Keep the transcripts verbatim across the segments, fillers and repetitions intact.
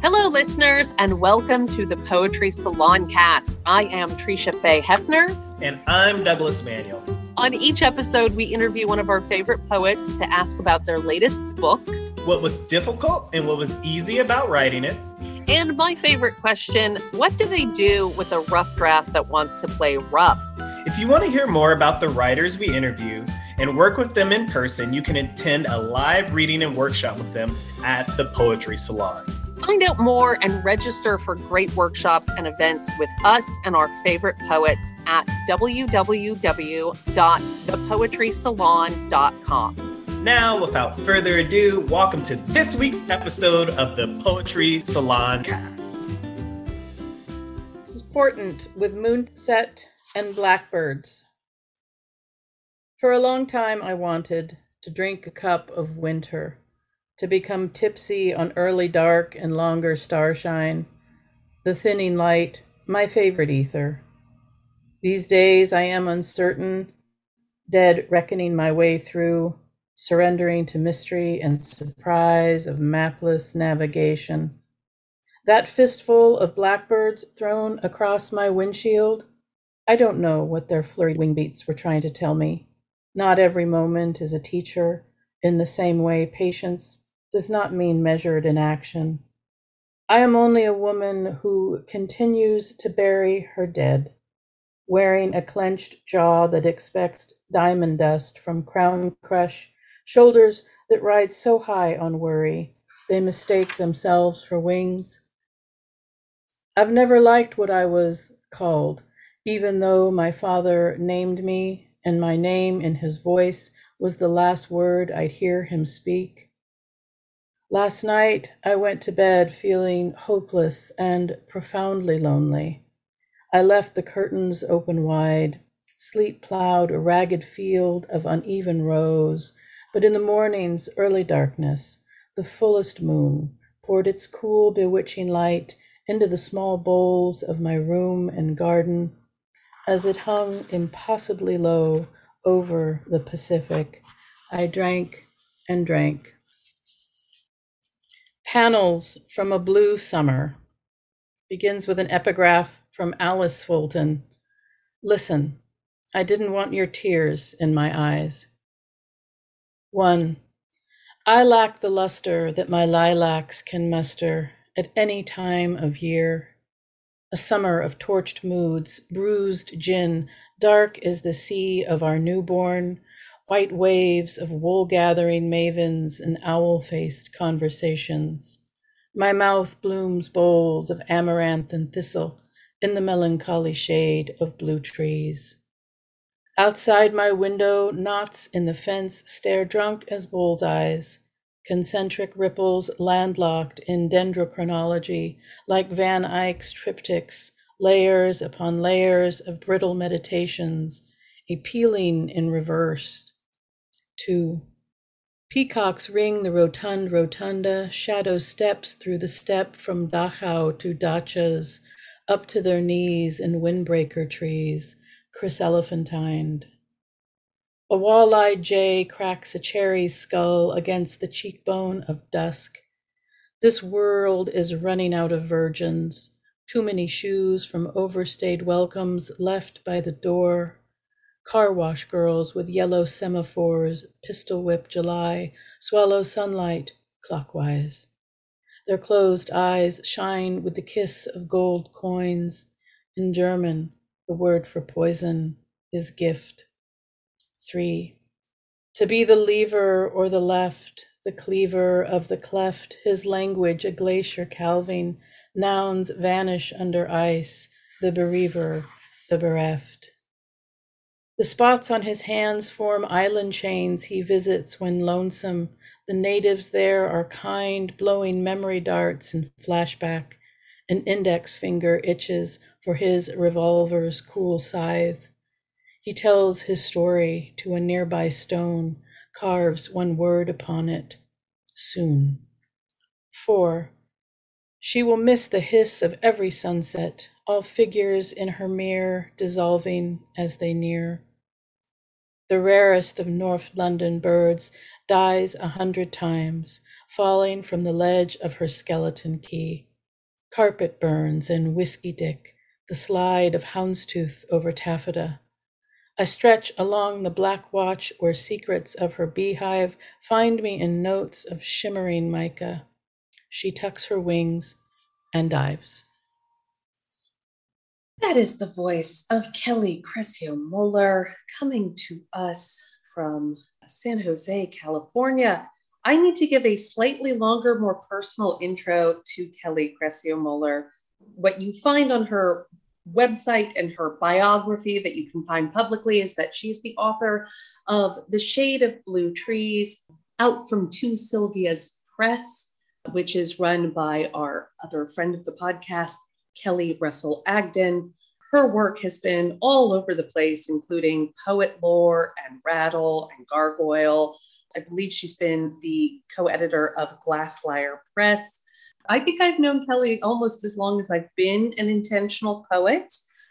Hello, listeners, and welcome to the Poetry Salon Cast. I am Trisha Faye Hefner. And I'm Douglas Manuel. On each episode, we interview one of our favorite poets to ask about their latest book, what was difficult and what was easy about writing it, and my favorite question, what do they do with a rough draft that wants to play rough? If you want to hear more about the writers we interview and work with them in person, you can attend a live reading and workshop with them at the Poetry Salon. Find out more and register for great workshops and events with us and our favorite poets at w w w dot the poetry salon dot com. Now, without further ado, welcome to this week's episode of the Poetry Salon Cast. This is Portent with Moonset and Blackbirds. For a long time I wanted to drink a cup of winter, to become tipsy on early dark and longer starshine, the thinning light, my favorite ether. These days I am uncertain, dead reckoning my way through, surrendering to mystery and surprise of mapless navigation. That fistful of blackbirds thrown across my windshield, I don't know what their flurried wing beats were trying to tell me. Not every moment is a teacher. In the same way, patience does not mean measured in action. I am only a woman who continues to bury her dead, wearing a clenched jaw that expects diamond dust from crown crush, shoulders that ride so high on worry, they mistake themselves for wings. I've never liked what I was called, even though my father named me, and my name in his voice was the last word I'd hear him speak. Last night, I went to bed feeling hopeless and profoundly lonely. I left the curtains open wide. Sleep plowed a ragged field of uneven rows, but in the morning's early darkness, the fullest moon poured its cool, bewitching light into the small bowls of my room and garden as it hung impossibly low over the Pacific. I drank and drank. Panels from a Blue Summer begins with an epigraph from Alice Fulton. Listen, I didn't want your tears in my eyes. One, I lack the luster that my lilacs can muster at any time of year. A summer of torched moods, bruised gin, dark as the sea of our newborn, white waves of wool-gathering mavens and owl-faced conversations. My mouth blooms bowls of amaranth and thistle in the melancholy shade of blue trees. Outside my window, knots in the fence stare drunk as bullseyes, concentric ripples landlocked in dendrochronology like Van Eyck's triptychs, layers upon layers of brittle meditations, a peeling in reverse. Two, peacocks ring the rotund rotunda, shadow steps through the steppe from Dachau to Dachas, up to their knees in windbreaker trees, chryselephantined. A wall-eyed jay cracks a cherry's skull against the cheekbone of dusk. This world is running out of virgins, too many shoes from overstayed welcomes left by the door. Car wash girls with yellow semaphores, pistol whip July, swallow sunlight clockwise. Their closed eyes shine with the kiss of gold coins. In German, the word for poison is gift. Three, to be the lever or the left, the cleaver of the cleft, his language a glacier calving, nouns vanish under ice, the bereaver, the bereft. The spots on his hands form island chains he visits when lonesome. The natives there are kind, blowing memory darts in flashback. An index finger itches for his revolver's cool scythe. He tells his story to a nearby stone, carves one word upon it, soon. Four, she will miss the hiss of every sunset, all figures in her mirror dissolving as they near. The rarest of North London birds dies a hundred times, falling from the ledge of her skeleton key. carpet burns and whiskey dick, the slide of houndstooth over taffeta. I stretch along the black watch where secrets of her beehive find me in notes of shimmering mica. She tucks her wings and dives. That is the voice of Kelly Crescio Moeller coming to us from San Jose, California. I need to give a slightly longer, more personal intro to Kelly Crescio Moeller. What you find on her website and her biography that you can find publicly is that she's the author of The Shade of Blue Trees, out from Two Sylvia's Press, which is run by our other friend of the podcast, Kelly Russell Agden. Her work has been all over the place, including Poet Lore and Rattle and Gargoyle. I believe she's been the co-editor of Glassliar Press. I think I've known Kelly almost as long as I've been an intentional poet.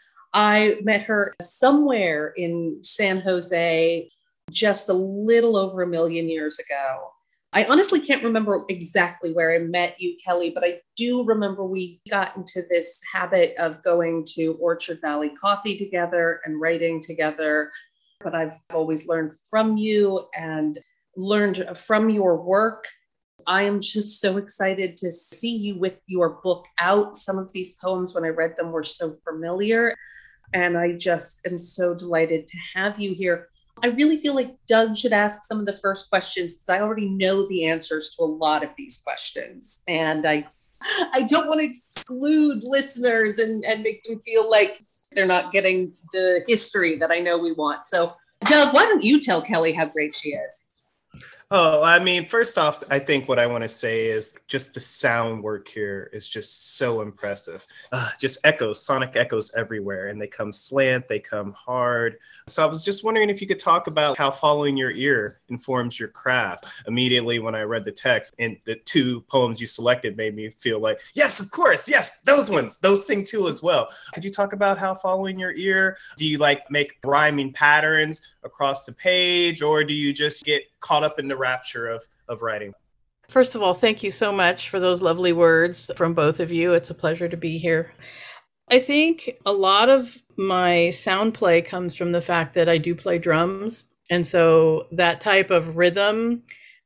I met her somewhere in San Jose just a little over a million years ago. I honestly can't remember exactly where I met you, Kelly, but I do remember we got into this habit of going to Orchard Valley Coffee together and writing together. But I've always learned from you and learned from your work. I am just so excited to see you with your book out. Some of these poems, when I read them, were so familiar. And I just am so delighted to have you here. I really feel like Doug should ask some of the first questions because I already know the answers to a lot of these questions. And I I don't want to exclude listeners and, and make them feel like they're not getting the history that I know we want. So, Doug, why don't you tell Kelly how great she is? Oh, I mean, first off, I think what I want to say is just the sound work here is just so impressive. Uh, just echoes, sonic echoes everywhere, and they come slant, they come hard. So I was just wondering if you could talk about how following your ear informs your craft. Immediately when I read the text, and the two poems you selected made me feel like, yes, of course, yes, those ones, those sing too as well. Could you talk about how following your ear, do you like make rhyming patterns across the page, or do you just get caught up in the rapture of, of writing? First of all, thank you so much for those lovely words from both of you. It's a pleasure to be here. I think a lot of my sound play comes from the fact that I do play drums. And so that type of rhythm,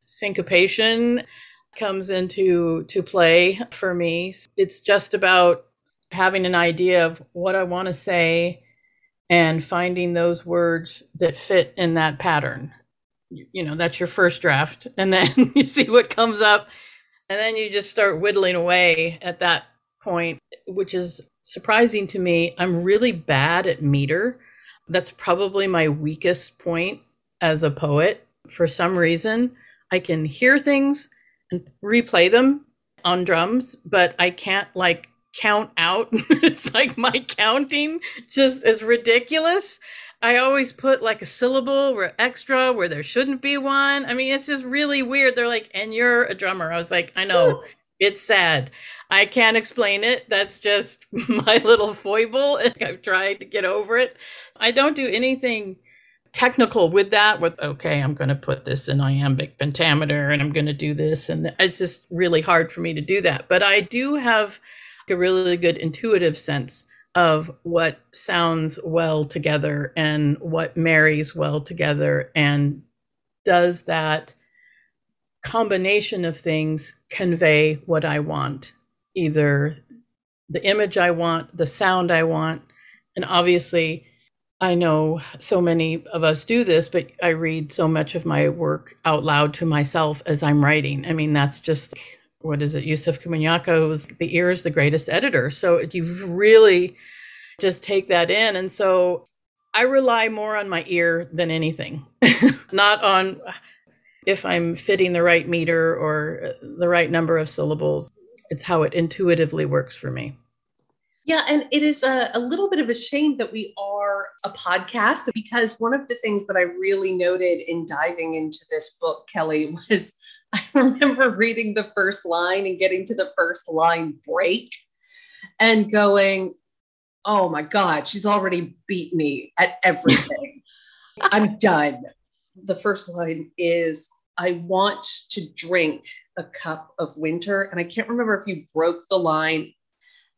syncopation comes into to play for me. It's just about having an idea of what I want to say and finding those words that fit in that pattern. You know, that's your first draft. And then you see what comes up. And then you just start whittling away at that point, which is surprising to me. I'm really bad at meter. That's probably my weakest point as a poet. For some reason, I can hear things and replay them on drums, but I can't like count out. It's like my counting just is ridiculous. I always put like a syllable or extra where there shouldn't be one. I mean, it's just really weird. They're like, and you're a drummer. I was like, I know, it's sad. I can't explain it. That's just my little foible. I've tried to get over it. I don't do anything technical with that. With, okay, I'm going to put this in iambic pentameter and I'm going to do this. And it's just really hard for me to do that. But I do have a really good intuitive sense of what sounds well together and what marries well together, and does that combination of things convey what I want, either the image I want, the sound I want. And obviously, I know so many of us do this, but I read so much of my work out loud to myself as I'm writing. I mean, that's just, what is it? Yusuf Komunyako's The Ear is the Greatest Editor. So you really just take that in. And so I rely more on my ear than anything, not on if I'm fitting the right meter or the right number of syllables. It's how it intuitively works for me. Yeah, and it is a, a little bit of a shame that we are a podcast, because one of the things that I really noted in diving into this book, Kelly, was I remember reading the first line and getting to the first line break and going, oh my God, she's already beat me at everything. I'm done. The first line is, I want to drink a cup of winter. And I can't remember if you broke the line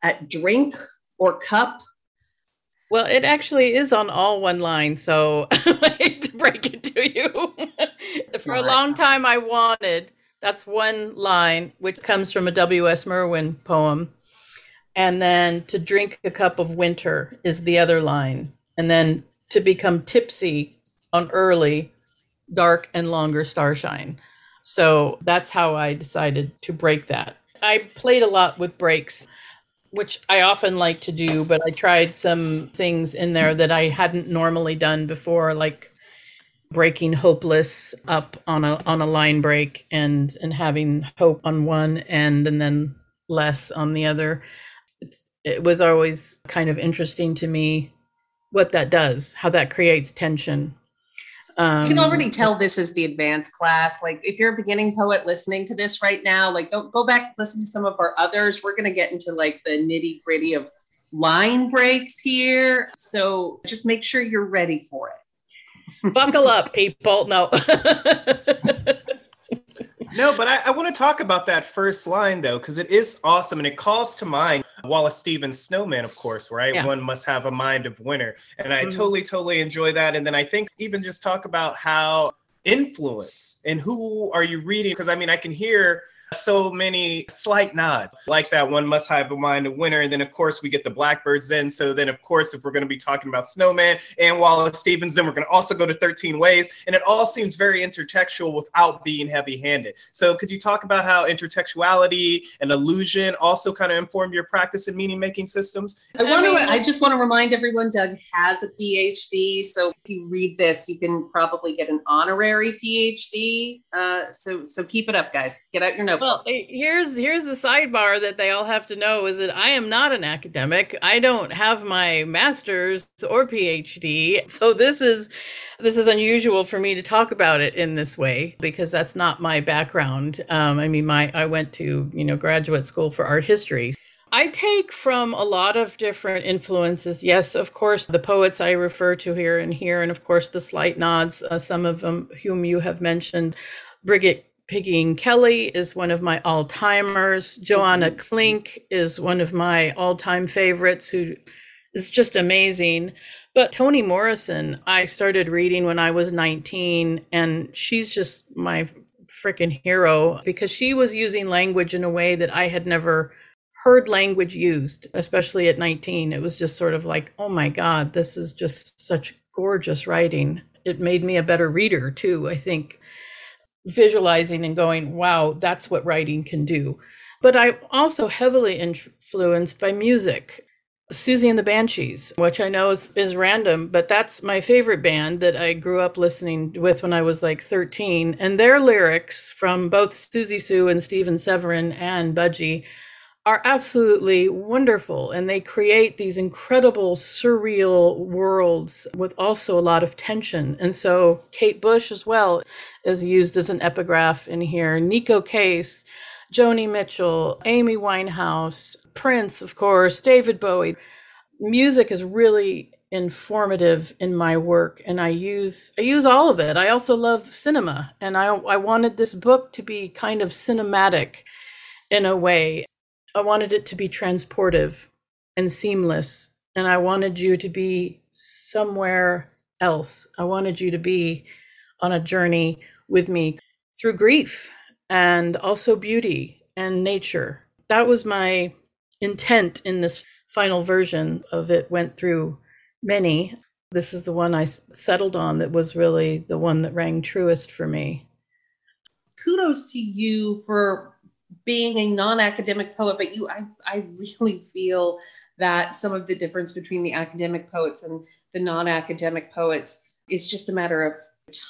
at drink or cup? Well, it actually is on all one line, so I hate to break it to you. For a long time, I wanted, that's one line, which comes from a W S Merwin poem. And then to drink a cup of winter is the other line. And then to become tipsy on early, dark and longer starshine. So that's how I decided to break that. I played a lot with breaks, which I often like to do, but I tried some things in there that I hadn't normally done before, like breaking hopeless up on a on a line break and and having hope on one end and then less on the other. It's, it was always kind of interesting to me what that does, how that creates tension. Um, you can already tell this is the advanced class. Like if you're a beginning poet listening to this right now, like go, go back and listen to some of our others. We're going to get into like the nitty gritty of line breaks here. So just make sure you're ready for it. Buckle up, people. No. No, but I, I want to talk about that first line, though, because it is awesome. And it calls to mind Wallace Stevens' Snowman, of course, right? Yeah. One must have a mind of winter. And I mm-hmm. totally, totally enjoy that. And then I think even just talk about how influence and who are you reading? Because I mean, I can hear so many slight nods like that. One must have a mind of winter. And then, of course, we get the Blackbirds then. So then, of course, if we're going to be talking about Snowman and Wallace Stevens, then we're going to also go to thirteen Ways. And it all seems very intertextual without being heavy-handed. So could you talk about how intertextuality and allusion also kind of inform your practice in meaning-making systems? I want to. I just want to remind everyone, Doug has a P H D. So if you read this, you can probably get an honorary P H D. Uh, so so keep it up, guys. Get out your notebook. Well, here's here's the sidebar that they all have to know is that I am not an academic. I don't have my master's or P H D. So this is this is unusual for me to talk about it in this way because that's not my background. Um, I mean, my I went to, you know, graduate school for art history. I take from a lot of different influences. Yes, of course, the poets I refer to here and here, and of course the slight nods, uh, some of them whom you have mentioned. Brigid Piggy Kelly is one of my all-timers. Joanna Klink is one of my all-time favorites, who is just amazing. But Toni Morrison, I started reading when I was nineteen, and she's just my freaking hero because she was using language in a way that I had never heard language used, especially at nineteen. It was just sort of like, oh my God, this is just such gorgeous writing. It made me a better reader too, I think. Visualizing and going, wow, that's what writing can do. But I'm also heavily influenced by music. Siouxsie and the Banshees, which I know is, is random, but that's my favorite band that I grew up listening with when I was like thirteen. And their lyrics from both Siouxsie Sioux and Stephen Severin and Budgie are absolutely wonderful. And they create these incredible surreal worlds with also a lot of tension. And so Kate Bush as well is used as an epigraph in here. Neko Case, Joni Mitchell, Amy Winehouse, Prince, of course, David Bowie. Music is really informative in my work, and I use I use all of it. I also love cinema, and I I wanted this book to be kind of cinematic in a way. I wanted it to be transportive and seamless, and I wanted you to be somewhere else. I wanted you to be on a journey with me through grief and also beauty and nature. That was my intent in this final version of it. Went through many. This is the one I settled on that was really the one that rang truest for me. Kudos to you for being a non-academic poet, but you, I, I really feel that some of the difference between the academic poets and the non-academic poets is just a matter of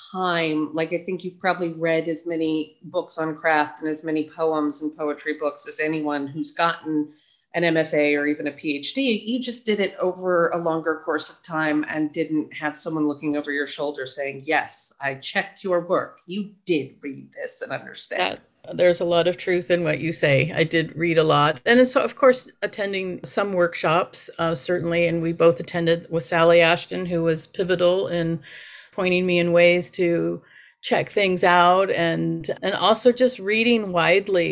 time. Like, I think you've probably read as many books on craft and as many poems and poetry books as anyone who's gotten an M F A or even a P H D. You just did it over a longer course of time and didn't have someone looking over your shoulder saying, yes, I checked your work. You did read this and understand. That's, there's a lot of truth in what you say. I did read a lot. And so, of course, attending some workshops, uh, certainly. And we both attended with Sally Ashton, who was pivotal in pointing me in ways to check things out, and and also just reading widely.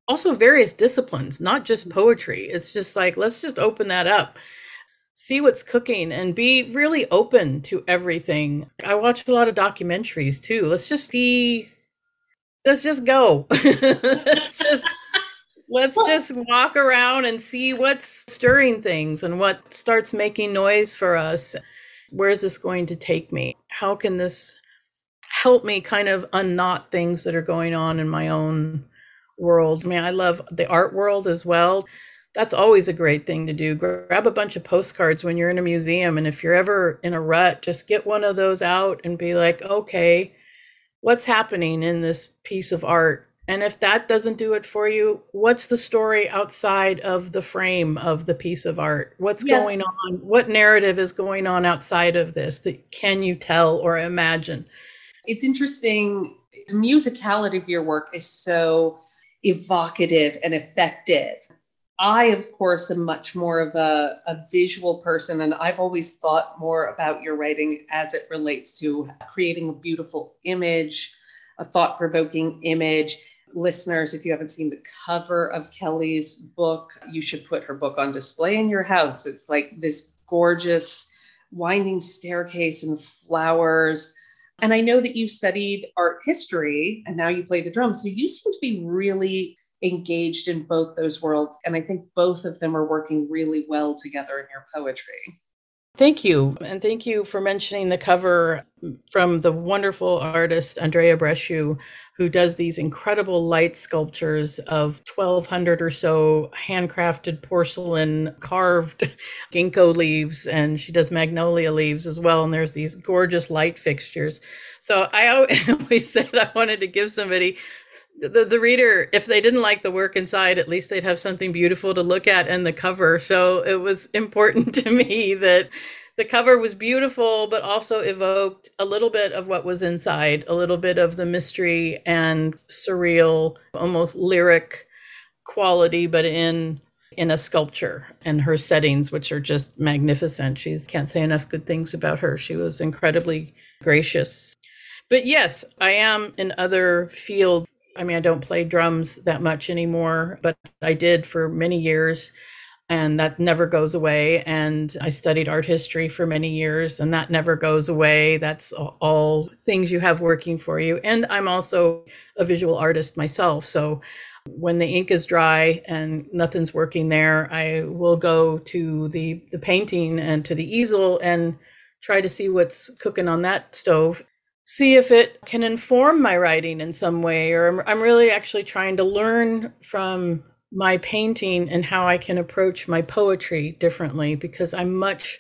also various disciplines, not just poetry. It's just like, let's just open that up, see what's cooking, and be really open to everything. I watch a lot of documentaries too. Let's just see, let's just go. let's just let's just walk around and see what's stirring things and what starts making noise for us. Where is this going to take me? How can this help me kind of unknot things that are going on in my own world? I mean, I love the art world as well. That's always a great thing to do. Grab a bunch of postcards when you're in a museum. And if you're ever in a rut, just get one of those out and be like, okay, what's happening in this piece of art? And if that doesn't do it for you, what's the story outside of the frame of the piece of art? What's yes. going on? What narrative is going on outside of this that can you tell or imagine? It's interesting. The musicality of your work is so evocative and effective. I, of course, am much more of a, a visual person, and I've always thought more about your writing as it relates to creating a beautiful image, a thought-provoking image. Listeners, if you haven't seen the cover of Kelly's book, you should put her book on display in your house. It's like this gorgeous winding staircase and flowers. And I know that you studied art history and now you play the drums. So you seem to be really engaged in both those worlds. And I think both of them are working really well together in your poetry. Thank you. And thank you for mentioning the cover from the wonderful artist, Andrea Bresciu, who does these incredible light sculptures of twelve hundred or so handcrafted porcelain carved ginkgo leaves. And she does magnolia leaves as well. And there's these gorgeous light fixtures. So I always said I wanted to give somebody The, the reader, if they didn't like the work inside, at least they'd have something beautiful to look at in the cover. So it was important to me that the cover was beautiful, but also evoked a little bit of what was inside, a little bit of the mystery and surreal, almost lyric quality, but in in a sculpture, and her settings, which are just magnificent. She can't say enough good things about her. She was incredibly gracious. But yes, I am in other fields. I mean, I don't play drums that much anymore, but I did for many years, and that never goes away. And I studied art history for many years, and that never goes away. That's all things you have working for you. And I'm also a visual artist myself. So when the ink is dry and nothing's working there, I will go to the, the painting and to the easel and try to see what's cooking on that stove. See if it can inform my writing in some way, or I'm, I'm really actually trying to learn from my painting and how I can approach my poetry differently, because I'm much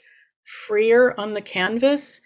freer on the canvas,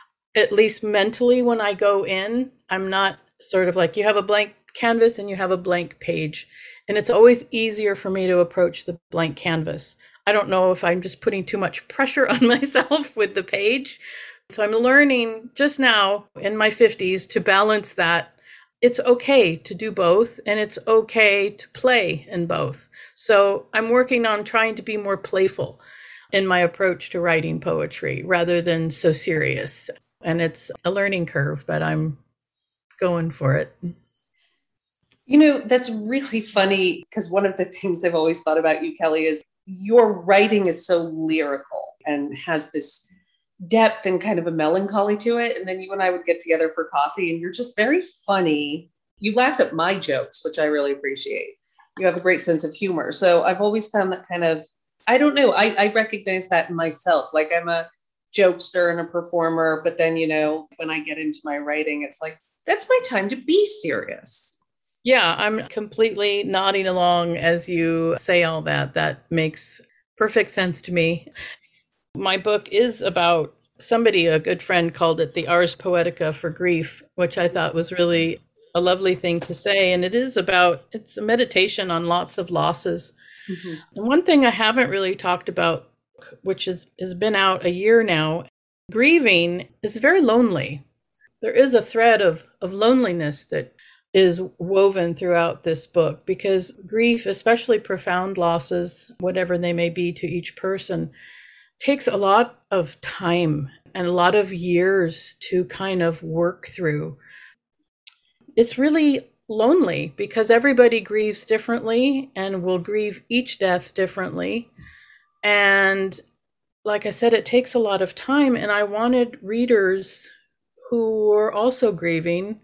at least mentally when I go in. I'm not sort of like, you have a blank canvas and you have a blank page, and it's always easier for me to approach the blank canvas. I don't know if I'm just putting too much pressure on myself with the page. So I'm learning just now in my fifties to balance that. It's okay to do both, and it's okay to play in both. So I'm working on trying to be more playful in my approach to writing poetry rather than so serious. And it's a learning curve, but I'm going for it. You know, that's really funny, because one of the things I've always thought about you, Kelly, is your writing is so lyrical and has this depth and kind of a melancholy to it. And then you and I would get together for coffee, and you're just very funny. You laugh at my jokes, which I really appreciate. You have a great sense of humor. So I've always found that kind of, I don't know, I, I recognize that in myself. Like, I'm a jokester and a performer, but then, you know, when I get into my writing, it's like, that's my time to be serious. Yeah, I'm completely nodding along as you say all that. That makes perfect sense to me. My book is about somebody, a good friend called it the Ars Poetica for grief, which I thought was really a lovely thing to say. And it is about, it's a meditation on lots of losses. Mm-hmm. And one thing I haven't really talked about, which is, has been out a year now, grieving is very lonely. There is a thread of, of loneliness that is woven throughout this book, because grief, especially profound losses, whatever they may be to each person, takes a lot of time and a lot of years to kind of work through. It's really lonely because everybody grieves differently and will grieve each death differently. And like I said, it takes a lot of time. And I wanted readers who were also grieving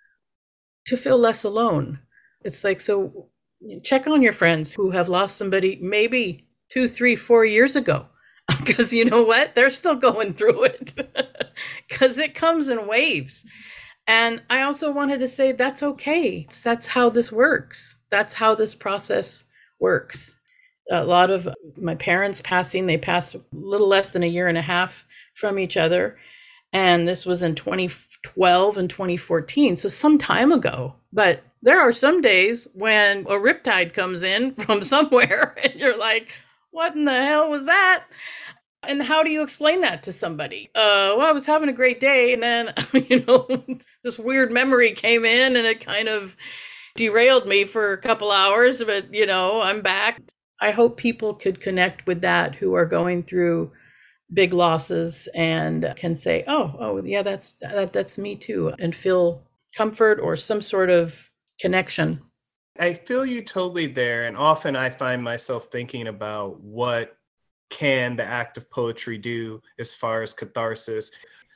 to feel less alone. It's like, so check on your friends who have lost somebody maybe two, three, four years ago. Because you know what? They're still going through it. Because it comes in waves. And I also wanted to say that's okay. That's how this works. That's how this process works. A lot of my parents passing, they passed a little less than a year and a half from each other. And this was in twenty twelve and twenty fourteen, so some time ago. But there are some days when a riptide comes in from somewhere and you're like, what in the hell was that? And how do you explain that to somebody? Uh, well, I was having a great day, and then, you know, this weird memory came in, and it kind of derailed me for a couple hours, but, you know, I'm back. I hope people could connect with that who are going through big losses and can say, oh, oh, yeah, that's that, that's me too, and feel comfort or some sort of connection. I feel you totally there. And often I find myself thinking about what can the act of poetry do as far as catharsis.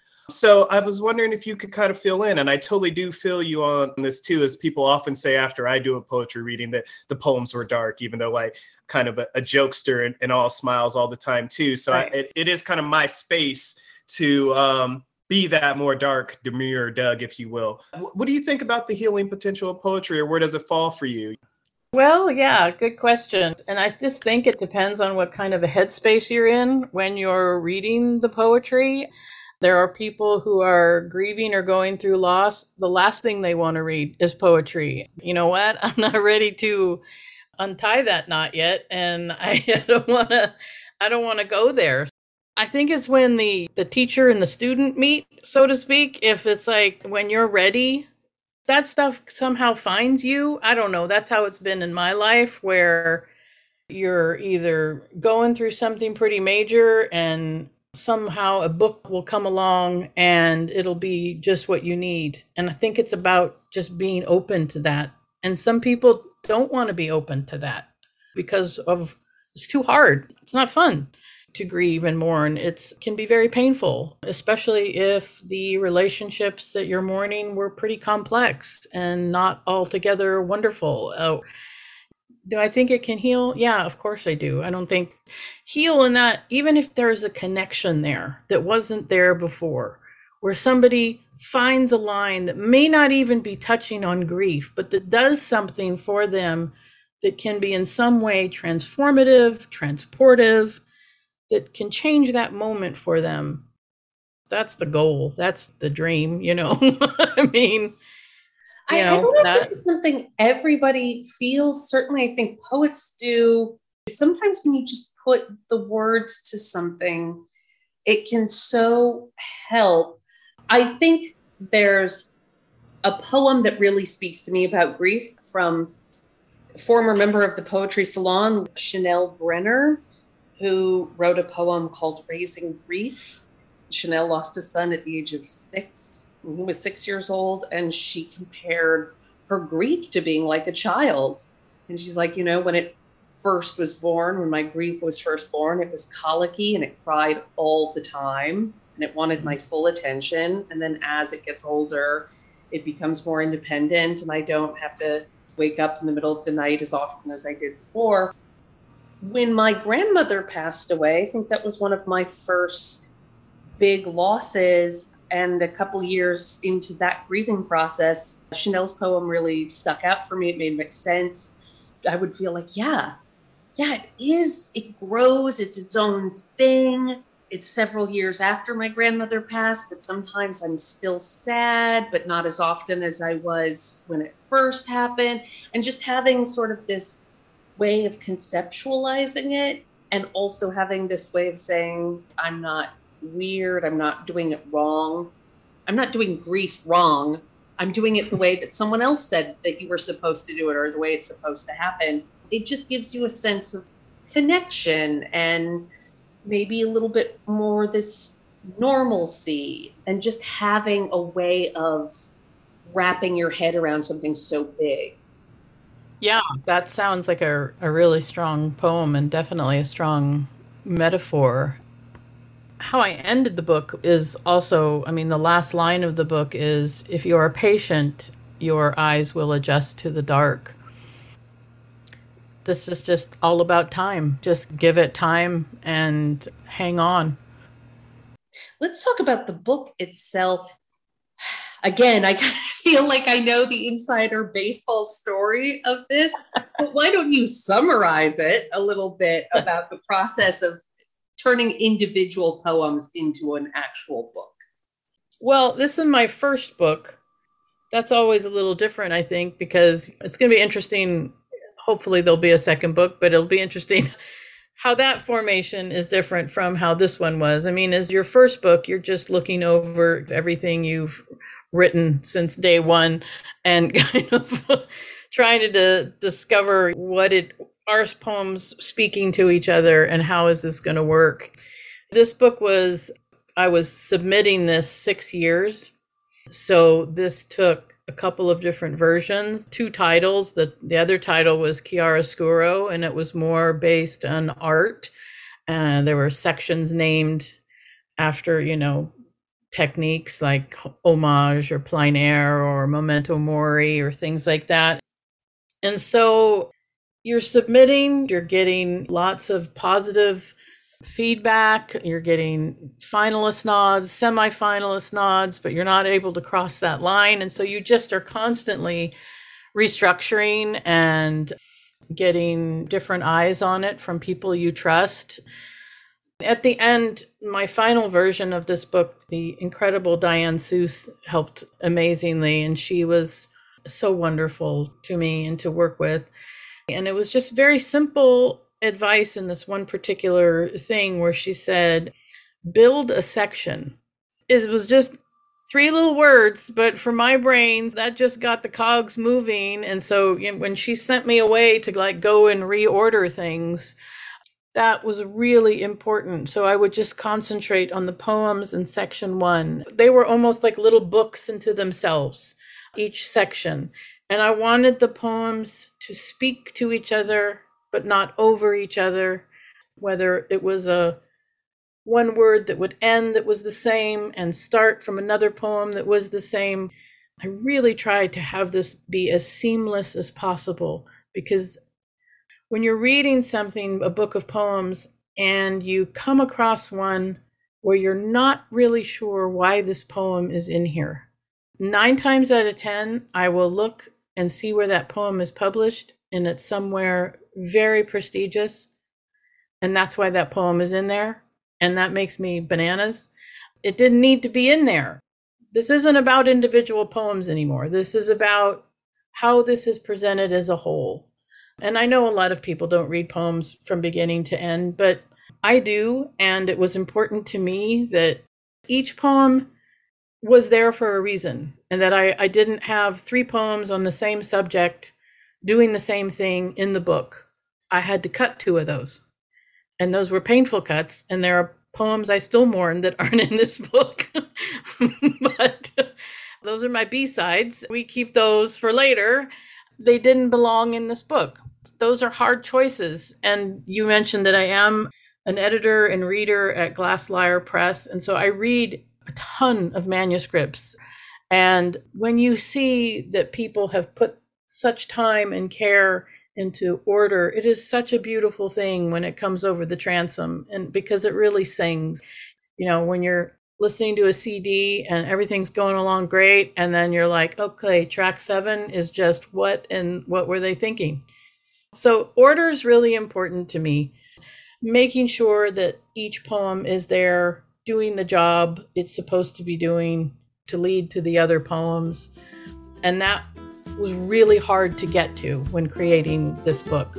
So I was wondering if you could kind of fill in, and I totally do feel you on this too, as people often say after I do a poetry reading that the poems were dark, even though I kind of a, a jokester and, and all smiles all the time too. So right. I, it, it is kind of my space to um, be that more dark, demure Doug, if you will. What do you think about the healing potential of poetry, or where does it fall for you? Well, yeah, good question. And I just think it depends on what kind of a headspace you're in when you're reading the poetry. There are people who are grieving or going through loss. The last thing they want to read is poetry. You know what? I'm not ready to untie that knot yet, and I don't want to. I don't want to go there. I think it's when the the teacher and the student meet, so to speak. If it's like when you're ready, that stuff somehow finds you. I don't know. That's how it's been in my life, where you're either going through something pretty major and somehow a book will come along and it'll be just what you need. And I think it's about just being open to that. And some people don't want to be open to that because of it's too hard. It's not fun to grieve and mourn. It can be very painful, especially if the relationships that you're mourning were pretty complex and not altogether wonderful. Oh, do I think it can heal? Yeah, of course I do. I don't think heal in that, even if there's a connection there that wasn't there before, where somebody finds a line that may not even be touching on grief, but that does something for them that can be in some way transformative, transportive, that can change that moment for them. That's the goal. That's the dream, you know. I mean, I, you know, I don't know that, if this is something everybody feels. Certainly, I think poets do. Sometimes when you just put the words to something, it can so help. I think there's a poem that really speaks to me about grief from a former member of the Poetry Salon, Chanel Brenner, who wrote a poem called Raising Grief. Chanel lost a son at the age of six. He was six years old, and she compared her grief to being like a child. And she's like, you know, when it first was born, when my grief was first born, it was colicky and it cried all the time and it wanted my full attention. And then as it gets older, it becomes more independent and I don't have to wake up in the middle of the night as often as I did before. When my grandmother passed away, I think that was one of my first big losses. And a couple years into that grieving process, Chanel's poem really stuck out for me. It made sense. I would feel like, yeah, yeah, it is. It grows. It's its own thing. It's several years after my grandmother passed, but sometimes I'm still sad, but not as often as I was when it first happened. And just having sort of this way of conceptualizing it, and also having this way of saying, I'm not weird, I'm not doing it wrong. I'm not doing grief wrong. I'm doing it the way that someone else said that you were supposed to do it, or the way it's supposed to happen. It just gives you a sense of connection and maybe a little bit more this normalcy, and just having a way of wrapping your head around something so big. Yeah, that sounds like a, a really strong poem and definitely a strong metaphor. How I ended the book is also, I mean, the last line of the book is, if you are patient, your eyes will adjust to the dark. This is just all about time. Just give it time and hang on. Let's talk about the book itself. Again, I feel like I know the insider baseball story of this, but why don't you summarize it a little bit about the process of turning individual poems into an actual book? Well, this is my first book. That's always a little different, I think, because it's going to be interesting. Hopefully there'll be a second book, but it'll be interesting how that formation is different from how this one was. I mean, as your first book, you're just looking over everything you've written since day one and kind of trying to d- discover what it are poems speaking to each other and how is this going to work. This book was, I was submitting this six years. So this took a couple of different versions, two titles. The, the other title was Chiaroscuro, and it was more based on art. Uh, there were sections named after, you know, techniques like homage or plein air or memento mori or things like that. And so you're submitting, you're getting lots of positive feedback, you're getting finalist nods, semi-finalist nods, but you're not able to cross that line. And so you just are constantly restructuring and getting different eyes on it from people you trust. At the end, my final version of this book, the incredible Diane Seuss helped amazingly, and she was so wonderful to me and to work with. And it was just very simple advice in this one particular thing where she said, build a section. It was just three little words, but for my brain, that just got the cogs moving. And so you know, when she sent me away to like go and reorder things, that was really important. So I would just concentrate on the poems in section one. They were almost like little books into themselves, each section. And I wanted the poems to speak to each other, but not over each other, whether it was a one word that would end that was the same and start from another poem that was the same. I really tried to have this be as seamless as possible, because when you're reading something, a book of poems, and you come across one where you're not really sure why this poem is in here, nine times out of ten, I will look and see where that poem is published, and it's somewhere very prestigious, and that's why that poem is in there, and that makes me bananas. It didn't need to be in there. This isn't about individual poems anymore. This is about how this is presented as a whole. And I know a lot of people don't read poems from beginning to end, but I do, and it was important to me that each poem was there for a reason, and that I, I didn't have three poems on the same subject doing the same thing in the book. I had to cut two of those, and those were painful cuts, and there are poems I still mourn that aren't in this book, but those are my B-sides. We keep those for later. They didn't belong in this book. Those are hard choices. And you mentioned that I am an editor and reader at Glass Lyre Press, and so I read a ton of manuscripts. And when you see that people have put such time and care into order, it is such a beautiful thing when it comes over the transom, and because it really sings. You know, when you're listening to a C D and everything's going along great, and then you're like, okay, track seven is just what, and what were they thinking? So order is really important to me. Making sure that each poem is there doing the job it's supposed to be doing to lead to the other poems. And that was really hard to get to when creating this book.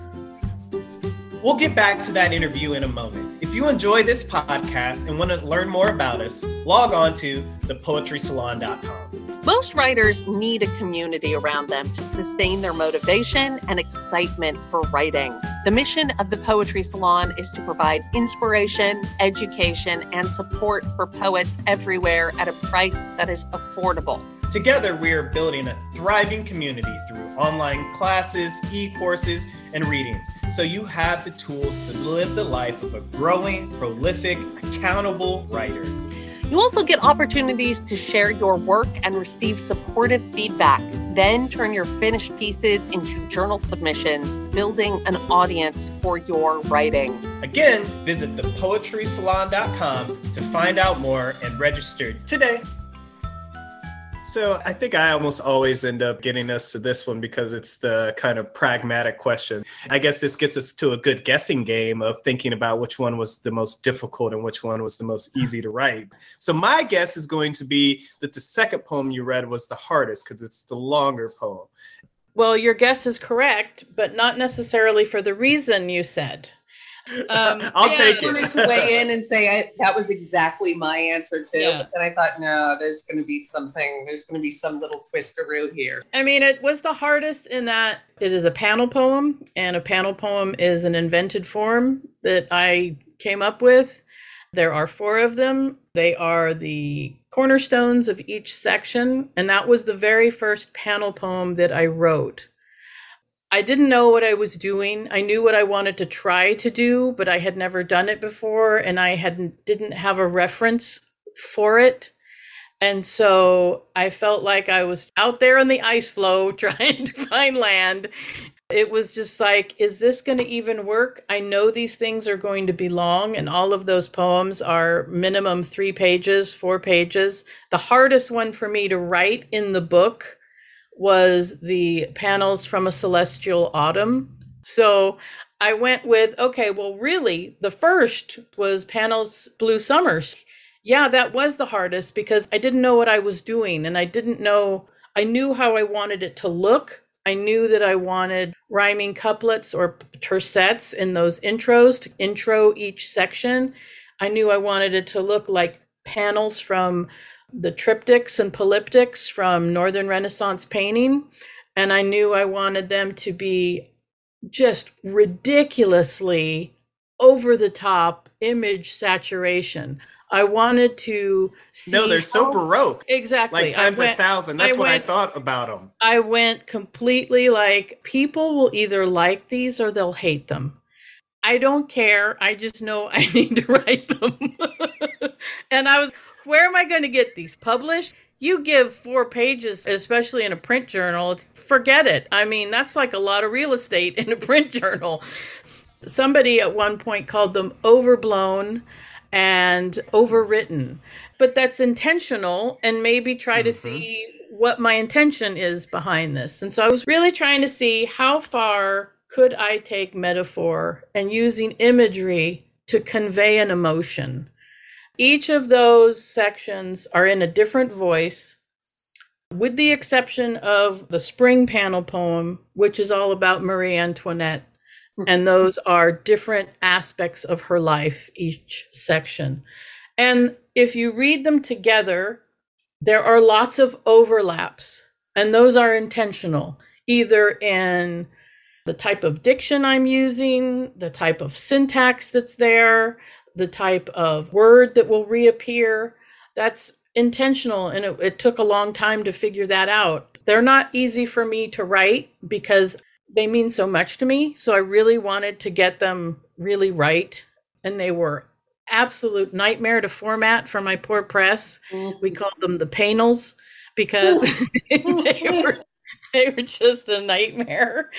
We'll get back to that interview in a moment. If you enjoy this podcast and want to learn more about us, log on to the poetry salon dot com. Most writers need a community around them to sustain their motivation and excitement for writing. The mission of the Poetry Salon is to provide inspiration, education, and support for poets everywhere at a price that is affordable. Together, we are building a thriving community through online classes, e-courses, and readings, so you have the tools to live the life of a growing, prolific, accountable writer. You also get opportunities to share your work and receive supportive feedback. Then turn your finished pieces into journal submissions, building an audience for your writing. Again, visit the poetry salon dot com to find out more and register today. So I think I almost always end up getting us to this one because it's the kind of pragmatic question. I guess this gets us to a good guessing game of thinking about which one was the most difficult and which one was the most easy to write. So my guess is going to be that the second poem you read was the hardest because it's the longer poem. Well, your guess is correct, but not necessarily for the reason you said. Um, I'll yeah, take I wanted it. to weigh in and say I, that was exactly my answer too. Yeah. But then I thought, no, there's going to be something. There's going to be some little twisteroo here. I mean, it was the hardest in that it is a panel poem, and a panel poem is an invented form that I came up with. There are four of them. They are the cornerstones of each section, and that was the very first panel poem that I wrote. I didn't know what I was doing. I knew what I wanted to try to do, but I had never done it before, and I hadn't didn't have a reference for it. And so I felt like I was out there in the ice floe trying to find land. It was just like, is this going to even work? I know these things are going to be long, and all of those poems are minimum three pages, four pages. The hardest one for me to write in the book was the panels from A Celestial Autumn. So I went with, okay, well, really, the first was panels Blue Summers. Yeah, that was the hardest because I didn't know what I was doing, and I didn't know, I knew how I wanted it to look. I knew that I wanted rhyming couplets or tercets in those intros to intro each section. I knew I wanted it to look like panels from the triptychs and polyptychs from Northern Renaissance painting. And I knew I wanted them to be just ridiculously over the top image saturation. I wanted to see. No, they're so how, Baroque. Exactly. Like times went, a thousand. That's I what went, I thought about them. I went completely like, people will either like these or they'll hate them. I don't care. I just know I need to write them. And I was, where am I going to get these published? You give four pages, especially in a print journal, it's, forget it. I mean, that's like a lot of real estate in a print journal. Somebody at one point called them overblown and overwritten, but that's intentional, and maybe try to mm-hmm. see what my intention is behind this. And so I was really trying to see how far could I take metaphor and using imagery to convey an emotion. Each of those sections are in a different voice, with the exception of the spring panel poem, which is all about Marie Antoinette. And those are different aspects of her life, each section. And if you read them together, there are lots of overlaps, and those are intentional, either in the type of diction I'm using, the type of syntax that's there, the type of word that will reappear. That's intentional, and it, it took a long time to figure that out. They're not easy for me to write because they mean so much to me. So I really wanted to get them really right. And they were absolute nightmare to format for my poor press. Mm-hmm. We called them the panels because they were they were just a nightmare.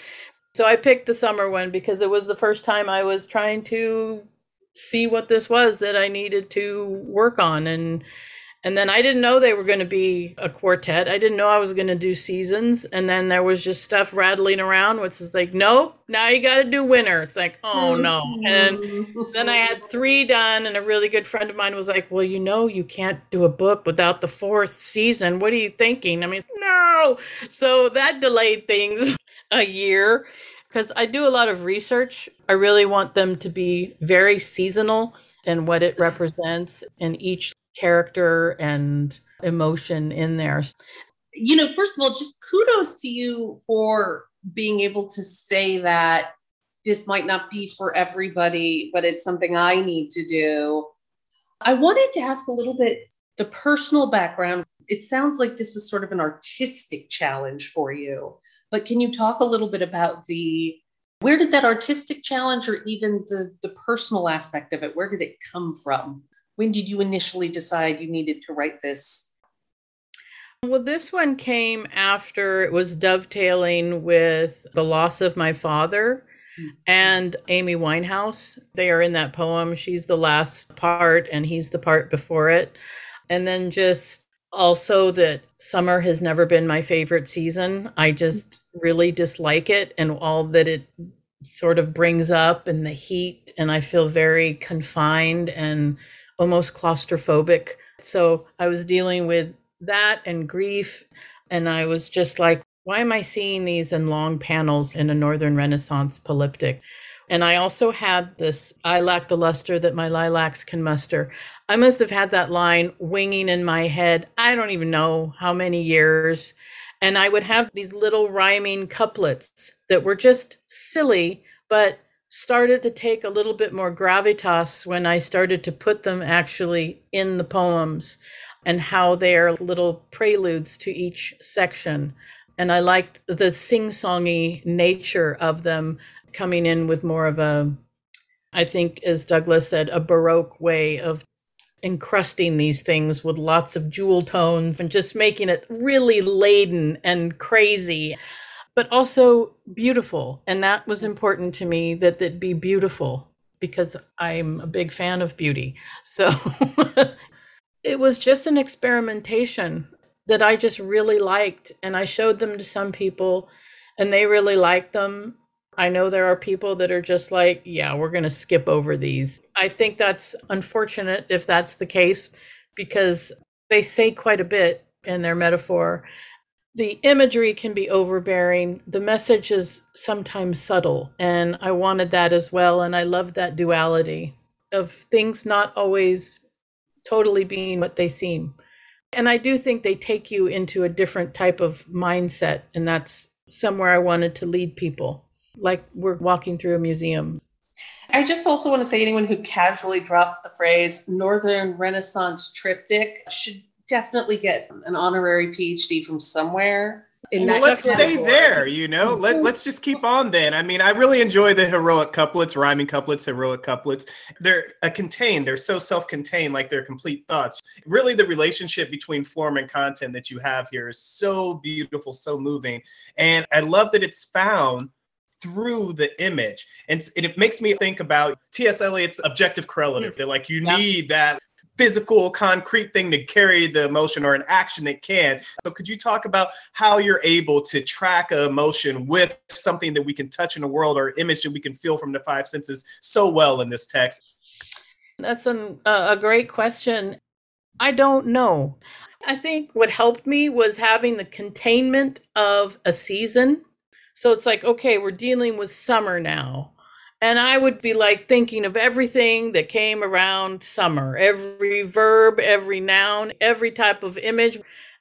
So I picked the summer one because it was the first time I was trying to see what this was that I needed to work on. And And then I didn't know they were going to be a quartet. I didn't know I was going to do seasons. And then there was just stuff rattling around, which is like, nope, now you got to do winter. It's like, oh no. And then I had three done, and a really good friend of mine was like, well, you know, you can't do a book without the fourth season. What are you thinking? I mean, no. So that delayed things a year because I do a lot of research. I really want them to be very seasonal in what it represents in each character and emotion in there. You know, first of all, just kudos to you for being able to say that this might not be for everybody, but it's something I need to do. I wanted to ask a little bit the personal background. It sounds like this was sort of an artistic challenge for you, but can you talk a little bit about the, where did that artistic challenge or even the, the personal aspect of it, where did it come from? When did you initially decide you needed to write this? Well, this one came after it was dovetailing with the loss of my father and Amy Winehouse. They are in that poem. She's the last part and he's the part before it. And then just also that summer has never been my favorite season. I just really dislike it and all that it sort of brings up and the heat. And I feel very confined and almost claustrophobic. So I was dealing with that and grief. And I was just like, why am I seeing these in long panels in a Northern Renaissance polyptych? And I also had this, I lack the luster that my lilacs can muster. I must have had that line winging in my head, I don't even know how many years. And I would have these little rhyming couplets that were just silly, but started to take a little bit more gravitas when I started to put them actually in the poems and how they're little preludes to each section. And I liked the sing-songy nature of them coming in with more of a, I think, as Douglas said, a Baroque way of encrusting these things with lots of jewel tones and just making it really laden and crazy, but also beautiful. And that was important to me, that it be beautiful, because I'm a big fan of beauty. So it was just an experimentation that I just really liked. And I showed them to some people and they really liked them. I know there are people that are just like, yeah, we're going to skip over these. I think that's unfortunate if that's the case, because they say quite a bit in their metaphor. The imagery can be overbearing. The message is sometimes subtle. And I wanted that as well. And I love that duality of things not always totally being what they seem. And I do think they take you into a different type of mindset. And that's somewhere I wanted to lead people, like we're walking through a museum. I just also want to say anyone who casually drops the phrase Northern Renaissance triptych should definitely get an honorary P H D from somewhere. In well, that let's stay there, you know, Let, let's just keep on then. I mean, I really enjoy the heroic couplets, rhyming couplets, heroic couplets. They're uh, contained. They're so self-contained, like they're complete thoughts. Really, the relationship between form and content that you have here is so beautiful, so moving. And I love that it's found through the image. And it makes me think about T S Eliot's objective correlative. They're like, you yeah. need that physical, concrete thing to carry the emotion, or an action that can. So could you talk about how you're able to track an emotion with something that we can touch in the world, or image that we can feel from the five senses so well in this text? That's an, uh, a great question. I don't know. I think what helped me was having the containment of a season. So it's like, okay, we're dealing with summer now. And I would be like thinking of everything that came around summer, every verb, every noun, every type of image.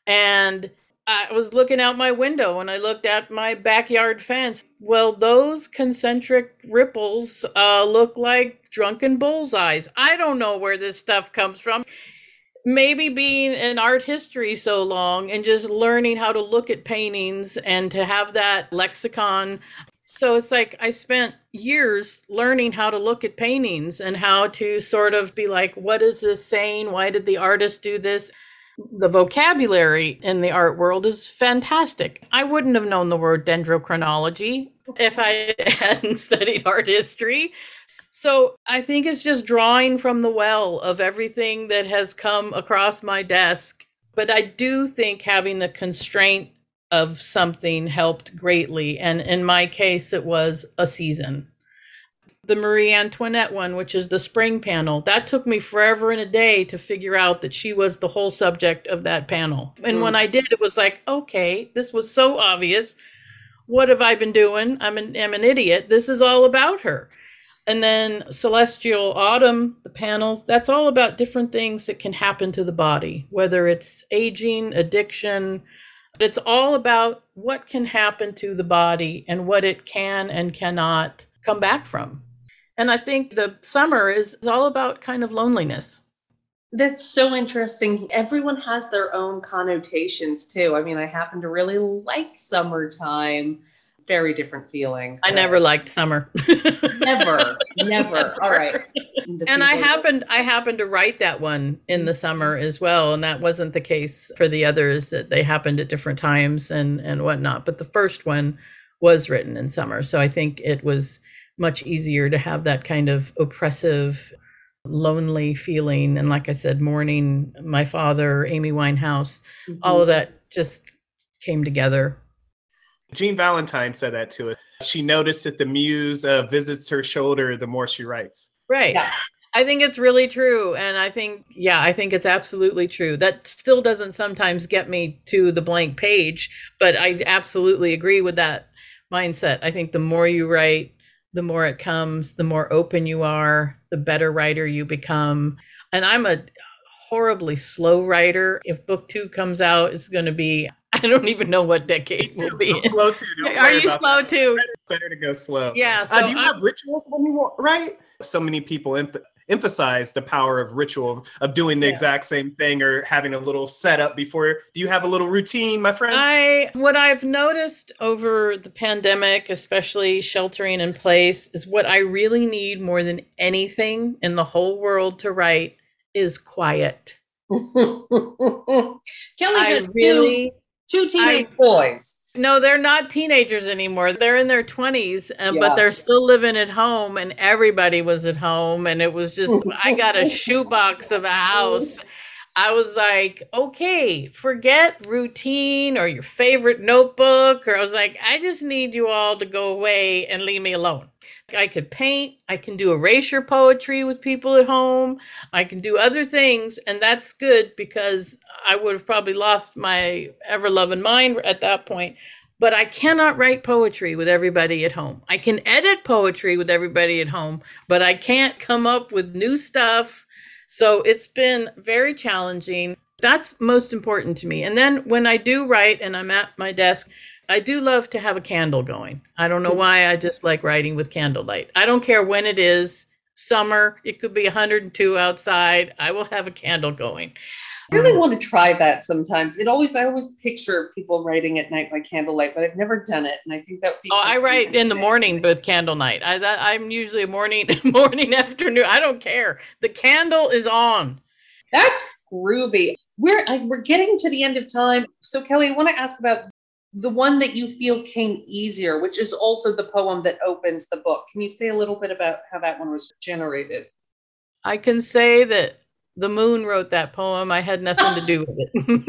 And I was looking out my window and I looked at my backyard fence. Well, those concentric ripples uh, look like drunken bullseyes. I don't know where this stuff comes from. Maybe being in art history so long and just learning how to look at paintings and to have that lexicon. So it's like I spent years learning how to look at paintings and how to sort of be like, what is this saying? Why did the artist do this? The vocabulary in the art world is fantastic. I wouldn't have known the word dendrochronology if I hadn't studied art history. So I think it's just drawing from the well of everything that has come across my desk. But I do think having the constraint of something helped greatly. And in my case, it was a season. The Marie Antoinette one, which is the spring panel, that took me forever and a day to figure out that she was the whole subject of that panel. And mm. when I did, it was like, okay, this was so obvious. What have I been doing? I'm an, I'm an idiot. This is all about her. And then Celestial Autumn, the panels, that's all about different things that can happen to the body, whether it's aging, addiction. It's all about what can happen to the body and what it can and cannot come back from. And I think the summer is all about kind of loneliness. That's so interesting. Everyone has their own connotations too. I mean, I happen to really like summertime. Very different feelings. I so. never liked summer. Never, never. All right. And I happened I happened to write that one in the summer as well, and that wasn't the case for the others. That they happened at different times and and whatnot. But the first one was written in summer, so I think it was much easier to have that kind of oppressive, lonely feeling. And like I said, mourning my father, Amy Winehouse, mm-hmm. all of that just came together. Jean Valentine said that to us. She noticed that the muse uh, visits her shoulder the more she writes. Right. Yeah. I think it's really true. And I think, yeah, I think it's absolutely true. That still doesn't sometimes get me to the blank page, but I absolutely agree with that mindset. I think the more you write, the more it comes, the more open you are, the better writer you become. And I'm a horribly slow writer. If book two comes out, it's going to be, I don't even know what decade will be. I'm slow too. Don't Are you slow that. too? Better, better to go slow. Yeah. So uh, do you I'm, have rituals when you write? So many people em- emphasize the power of ritual, of doing the yeah. exact same thing or having a little setup before. Do you have a little routine, my friend? I what I've noticed over the pandemic, especially sheltering in place, is what I really need more than anything in the whole world to write is quiet. Kelly I really. Two teenage I, boys. No, they're not teenagers anymore. They're in their twenties, uh, yeah. but they're still living at home, and everybody was at home. And it was just, I got a shoebox of a house. I was like, okay, forget routine or your favorite notebook. Or I was like, I just need you all to go away and leave me alone. I could paint. I can do erasure poetry with people at home. I can do other things. And that's good because I would have probably lost my ever-loving mind at that point. But I cannot write poetry with everybody at home. I can edit poetry with everybody at home, but I can't come up with new stuff. So it's been very challenging. That's most important to me. And then when I do write and I'm at my desk, I do love to have a candle going. I don't know why. I just like writing with candlelight. I don't care when it is. Summer, it could be one hundred two outside. I will have a candle going. I really want to try that sometimes. It always, I always picture people writing at night by candlelight, but I've never done it. And I think that would be. Oh, I write in the morning with candlelight. I, that, I'm usually a morning, morning, afternoon. I don't care. The candle is on. That's groovy. We're, I, we're getting to the end of time. So Kelly, I want to ask about the one that you feel came easier, which is also the poem that opens the book. Can you say a little bit about how that one was generated? I can say that the moon wrote that poem. I had nothing to do with it.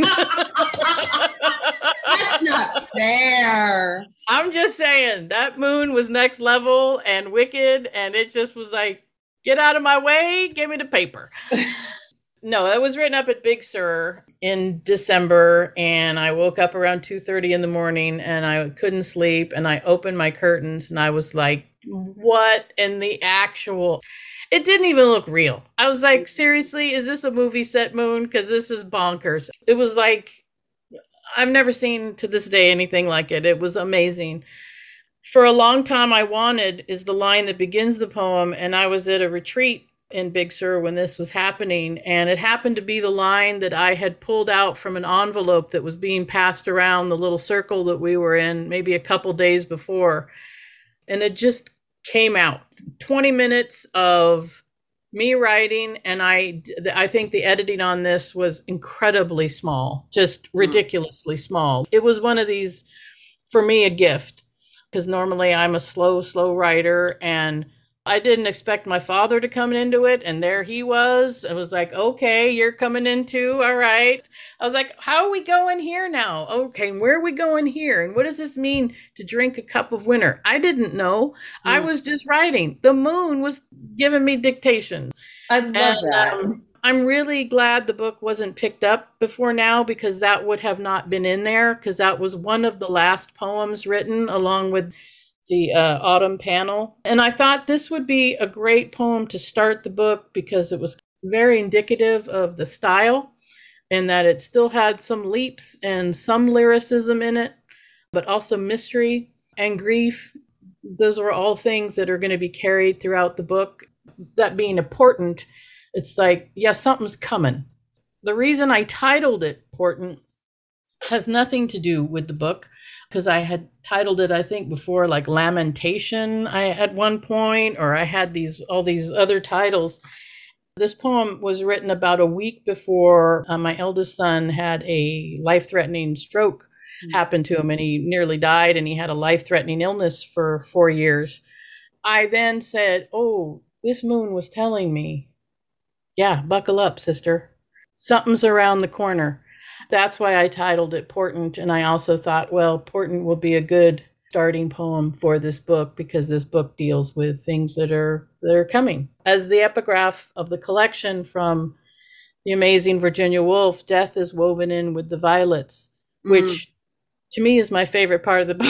That's not fair. I'm just saying that moon was next level and wicked. And it just was like, get out of my way. Give me the paper. No, that was written up at Big Sur in December, and I woke up around two thirty in the morning, and I couldn't sleep, and I opened my curtains, and I was like, what in the actual... It didn't even look real. I was like, seriously, is this a movie set, Moon? Because this is bonkers. It was like, I've never seen to this day anything like it. It was amazing. For a long time, I wanted is the line that begins the poem, and I was at a retreat in Big Sur when this was happening, and it happened to be the line that I had pulled out from an envelope that was being passed around the little circle that we were in maybe a couple days before, and it just came out. twenty minutes of me writing, and I I think the editing on this was incredibly small, just ridiculously small. It was one of these, for me, a gift, because normally I'm a slow, slow writer, and I didn't expect my father to come into it, and there he was. It was like, okay, you're coming in too, all right. I was like, how are we going here now? Okay, and where are we going here? And what does this mean to drink a cup of winter? I didn't know. Mm. I was just writing. The moon was giving me dictation. I love and, that. Um, I'm really glad the book wasn't picked up before now, because that would have not been in there, because that was one of the last poems written along with the uh, autumn panel. And I thought this would be a great poem to start the book because it was very indicative of the style and that it still had some leaps and some lyricism in it, but also mystery and grief. Those are all things that are going to be carried throughout the book. That being important, It's like, yeah, something's coming. The reason I titled it Portent has nothing to do with the book, because I had titled it, I think, before, like Lamentation I at one point, or I had these all these other titles. This poem was written about a week before uh, my eldest son had a life-threatening stroke mm-hmm. happen to him, and he nearly died, and he had a life-threatening illness for four years. I then said, oh, this moon was telling me, yeah, buckle up, sister. Something's around the corner. That's why I titled it Portent. And I also thought, well, Portent will be a good starting poem for this book, because this book deals with things that are that are coming. As the epigraph of the collection from the amazing Virginia Woolf, death is woven in with the violets, mm. which to me is my favorite part of the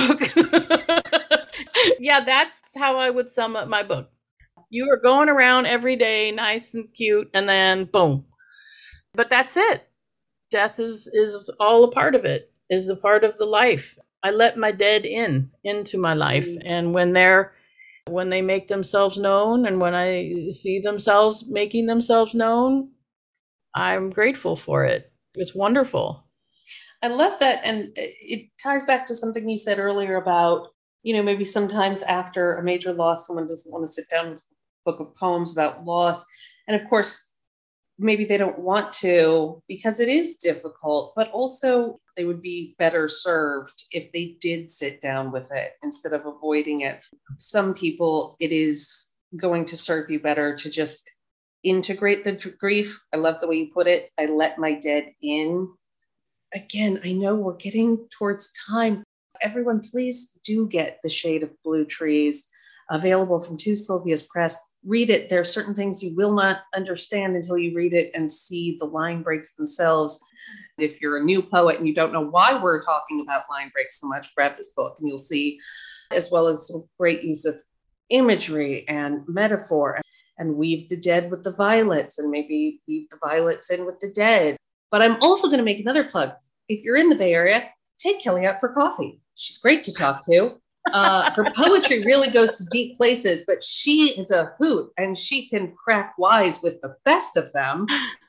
book. Yeah, that's how I would sum up my book. You are going around every day, nice and cute, and then boom. But that's it. Death is, is all a part of it, is a part of the life. I let my dead in, into my life. Mm. And when they're, when they make themselves known, and when I see themselves making themselves known, I'm grateful for it. It's wonderful. I love that. And it ties back to something you said earlier about, you know, maybe sometimes after a major loss, someone doesn't want to sit down with a book of poems about loss. And of course, maybe they don't want to because it is difficult, but also they would be better served if they did sit down with it instead of avoiding it. Some people, it is going to serve you better to just integrate the grief. I love the way you put it. I let my dead in. Again, I know we're getting towards time. Everyone, please do get The Shade of Blue Trees, available from Two Sylvias Press. Read it. There are certain things you will not understand until you read it and see the line breaks themselves. If you're a new poet and you don't know why we're talking about line breaks so much, grab this book and you'll see, as well as some great use of imagery and metaphor, and weave the dead with the violets, and maybe weave the violets in with the dead. But I'm also going to make another plug. If you're in the Bay Area, take Kelly out for coffee. She's great to talk to. Uh, her poetry really goes to deep places, but she is a hoot, and she can crack wise with the best of them.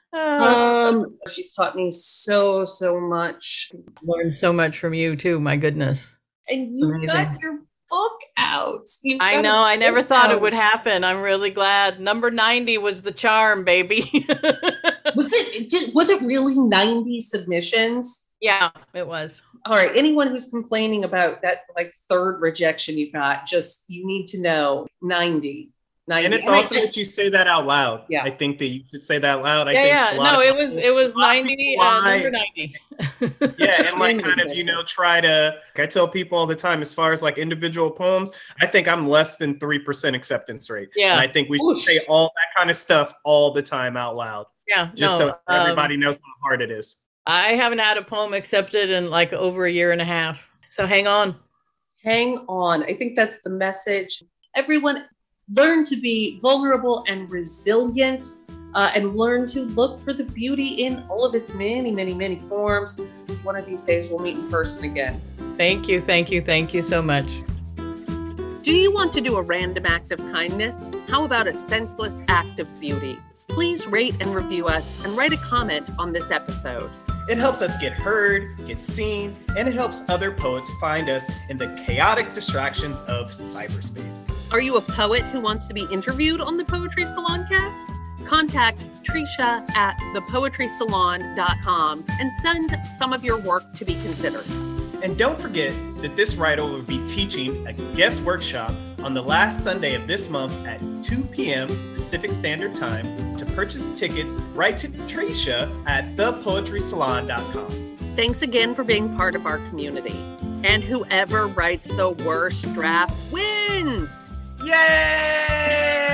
Um, she's taught me so, so much. Learned so much from you too, my goodness. And you've Amazing. Got your book out. You've I know, I never thought out. It would happen. I'm really glad. Number ninety was the charm, baby. was it, was it really ninety submissions? Yeah, it was. All right. Anyone who's complaining about that, like third rejection you got, just, you need to know ninety. ninety. And it's awesome that you say that out loud. Yeah. I think that you should say that out loud. I yeah, think yeah. No, it was, people, it was ninety, uh, number ninety. Yeah. And like kind of, you know, try to, I tell people all the time, as far as like individual poems, I think I'm less than three percent acceptance rate. Yeah. And I think we should say all that kind of stuff all the time out loud. Yeah. Just no, so everybody um, knows how hard it is. I haven't had a poem accepted in like over a year and a half. So hang on. Hang on. I think that's the message. Everyone, learn to be vulnerable and resilient, uh, and learn to look for the beauty in all of its many, many, many forms. One of these days we'll meet in person again. Thank you. Thank you. Thank you so much. Do you want to do a random act of kindness? How about a senseless act of beauty? Please rate and review us and write a comment on this episode. It helps us get heard, get seen, and it helps other poets find us in the chaotic distractions of cyberspace. Are you a poet who wants to be interviewed on the Poetry Salon Cast? Contact Trisha at the poetry salon dot com and send some of your work to be considered. And don't forget that this writer will be teaching a guest workshop on the last Sunday of this month at two p.m. Pacific Standard Time. To purchase tickets, write to Trisha at the poetry salon dot com. Thanks again for being part of our community. And whoever writes the worst draft wins! Yay!